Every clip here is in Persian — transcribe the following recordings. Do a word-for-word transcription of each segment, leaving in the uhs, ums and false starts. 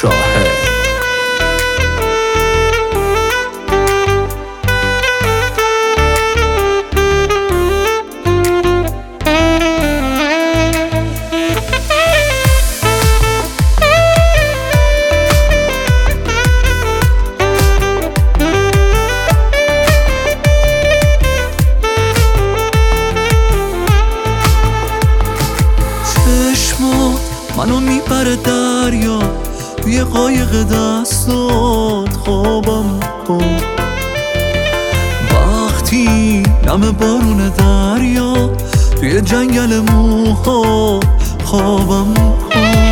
شاهد. منو میپره دریا توی قایق دستات خوابم کن. وقتی نم بارون دریا توی جنگل موها خوابم کن.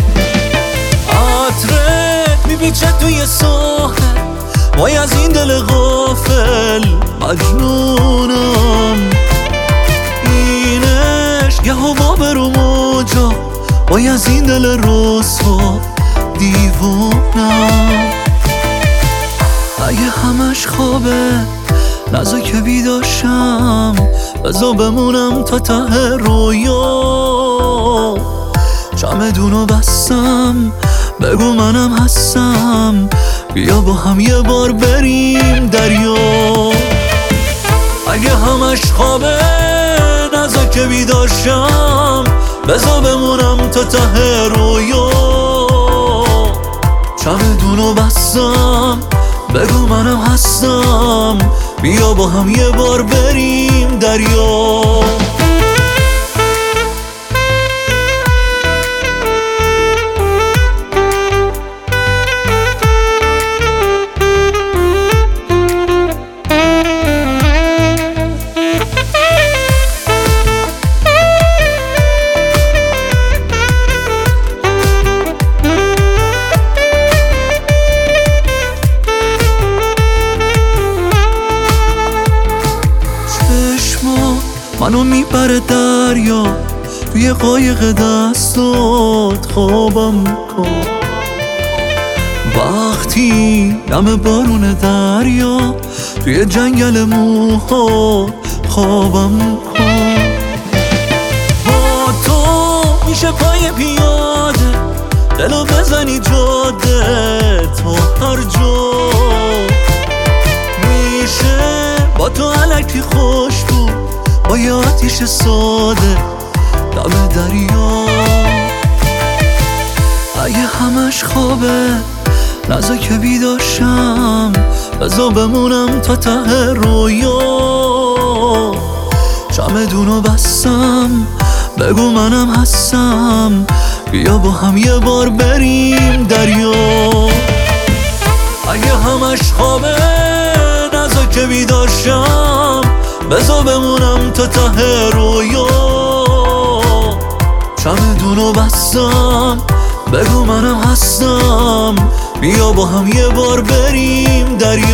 عطرت میپیچه توی ساحل وای از این دل غافل مجنونم. این عشق یه هوا برو موجا وای از این دل رسوا دیوونم. اگه همش خوابه نزا که بیداشم بزا بمونم تا ته رویا. چمدونو بستم بگو منم هستم بیا با هم یه بار بریم دریا. اگه همش خوابه نزا که بیداشم بزا بمونم تا ته رویا. چمدونو بستم بگو منم هستم بیا با هم یه بار بریم دریا. منو میپره دریا توی قایق دستات خوابم کن. وقتی نم بارون دریا توی جنگل موها خوابم کن. با تو میشه پای پیاده دلو بزنی جاده تا هر جا. میشه با تو الکی خوش بود با یه آتیش ساده دم دریا. اگه همش خوابه نزا که بیداشم بزا بمونم تا ته رویا. چمدونو بستم بگو منم هستم بیا با هم یه بار بریم دریا. اگه همش خوابه نزا که بیداشم بزا بمونم تا ته رویا. چمدونو بستم بگو منم هستم بیا با هم یه بار بریم دریا.